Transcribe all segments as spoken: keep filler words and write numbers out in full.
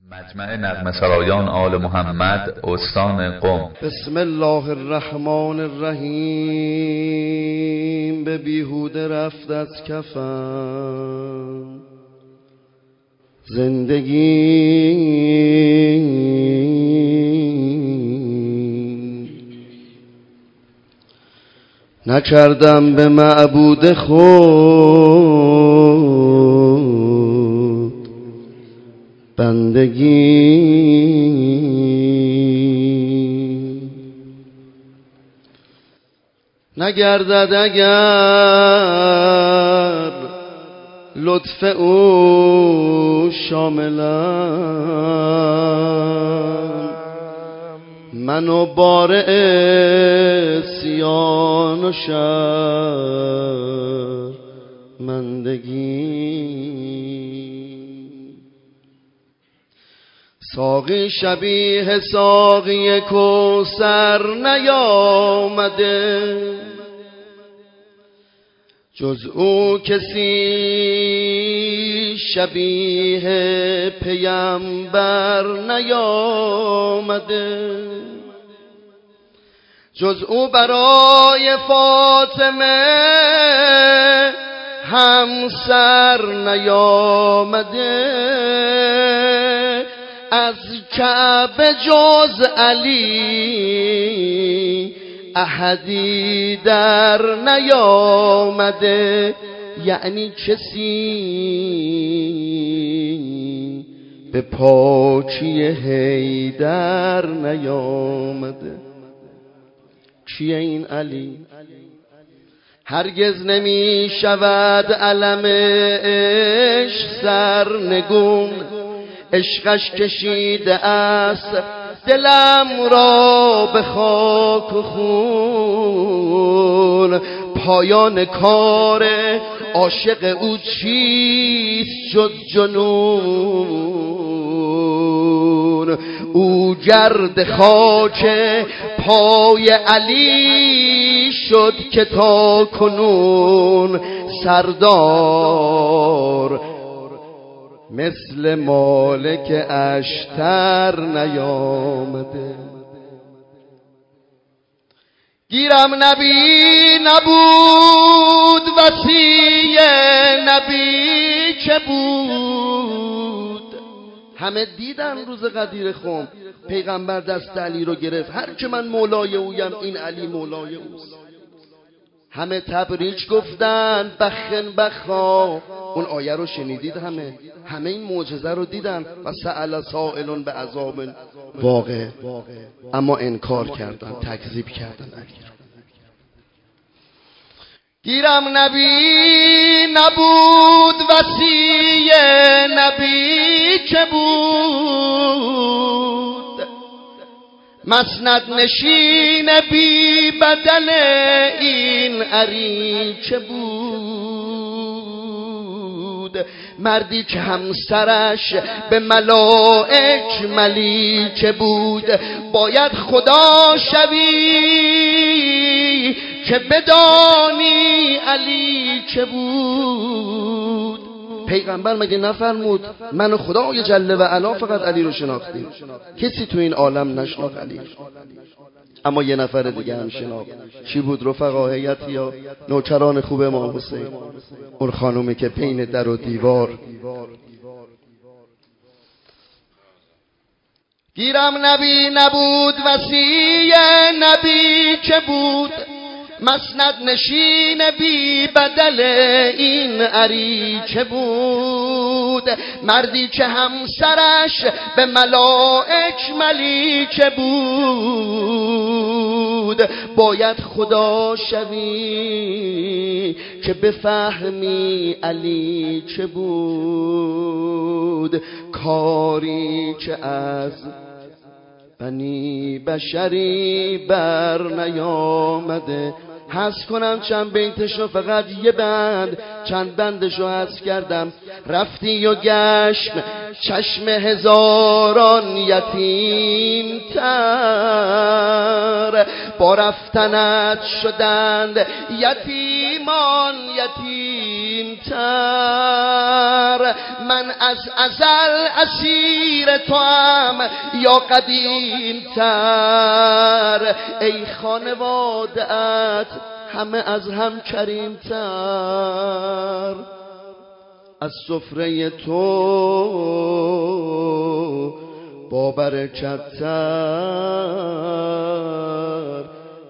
مجمع نغمه سرایان آل محمد استان قم. بسم الله الرحمن الرحیم. به بیهوده رفت از کفن زندگی، نکردم به معبود خود بندگی. نگردد اگر لطف او شاملم، منو بار عصیان و شرمندگی. ساقی شبیه ساقی کوثر نیامده، جز او کسی شبیه پیامبر نیامده، جز او برای فاطمه همسر نیامده. از کعبه جز علی احدی در نیامده، یعنی کسی به پاچی حیدر نیامده. کیه این علی؟ هرگز نمی شود علم عشق سرنگون، عشقش کشیده است دلم را به خاک و خون. پایان کار عاشق او چیست جز جنون؟ او گرد خاک پای علی شد که تا کنون سردار مثل مالک اشتر نیامده. گیرم نبی نبود وصی نبی چه بود؟ همه دیدن روز غدیر خم پیغمبر دست علی رو گرفت، هر که من مولای اویم این علی مولای اوست. همه تبریج گفتن بخن بخا، اون آیه رو شنیدید؟ همه همه این معجزه رو دیدن. و سأل سائل به عذاب واقع، اما انکار کردن، تکذیب کردن علی رو. گیرم نبی نبود وصی نبی چه بود؟ مسند نشین بی بدل این عری چه بود؟ مردی که همسرش به ملائک ملیکه بود، باید خدا شوی که بدانی علی چه بود. پیغمبر مگه نفرمود من و خدای جل و علا فقط علی رو شناختیم؟ کسی تو این عالم نشناخت علی، اما یه نفر دیگه هم شناخت. چی بود رفقا؟ هیئت یا نوکران خوب امام حسین، اون خانومی که بین در و دیوار. گیرم نبی نبود وصی نبی چه بود؟ مسند نشین بی بدل این عری چه بود؟ مردی که همسرش به ملائک ملیکه بود، باید خدا شوی که بفهمی علی چه بود. کاری که از بنی بشری بر نیامده. حس کنم چند بیتشو، فقط یه بند، چند بندشو حس کردم. رفتی و گشم چشم هزاران یتیم تر، با رفتنت شدند یتیمان یتیم تر. من از ازل اسیر توام یا قدیم تر، ای خانواده‌ات همه از هم کریم تر، از سفره تو با برکت تر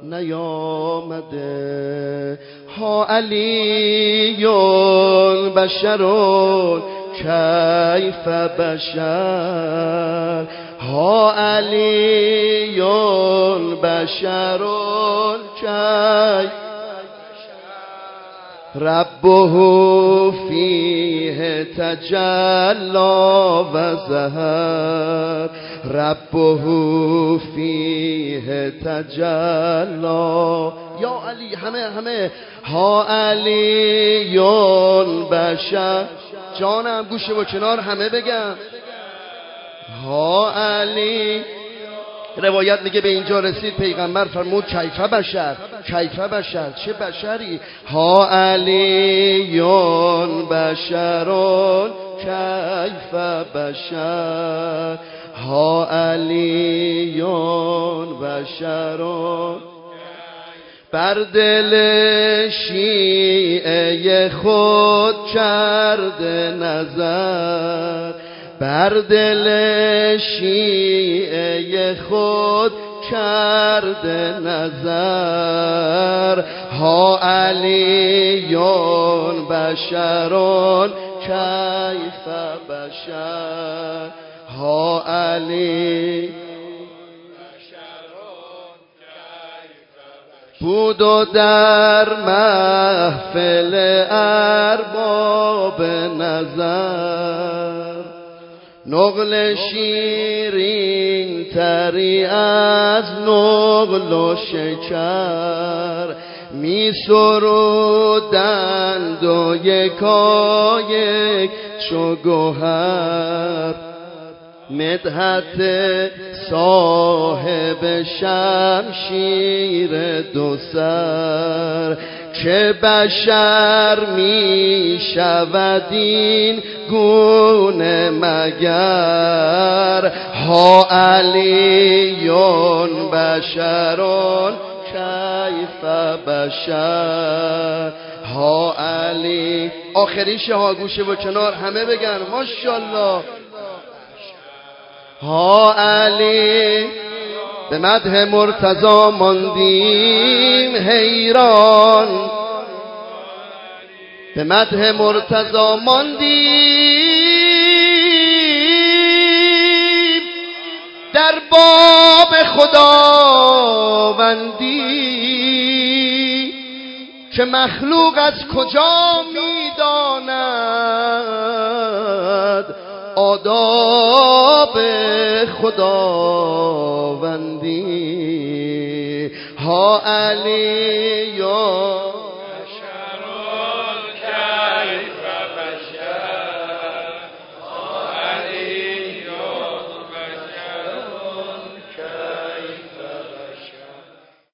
نیامده. ها علیون بشرون کیف بشر، ها علیون بشرون کیف ربه فیه تجلا و ظهر، ربه فیه تجلا. یا علی همه همه ها علیون بشر. جانم گوشه و کنار همه بگم ها علی. روایت میگه به اینجا رسید پیغمبر فرمود کیف بشر، کیف بشر، چه بشری؟ ها علیون بشرون کیف بشر، ها علیون بشرون. بر دل شیعه خود کرده نظر، بر دل شیعه خود کرده نظر، ها علیون بشرون کیف بشر، ها علی بود و در محفل ارباب نظر، نقل شیرین تری از نقل و شکر، می سرودند و یکایک چو گوهر، مدحت صاحب شمشیر دو سر، چه بشر می شود این گونه مگر، ها علیون بشرون کیف بشر، ها علی. آخریش ها گوشه و کنار همه بگن ماشاءالله. ها علی به مدح مرتضی ماندیم حیران، به مدح مرتضی ماندیم در باب خداوندی، که مخلوق از کجا میداند آداب خداوندی. ها علیون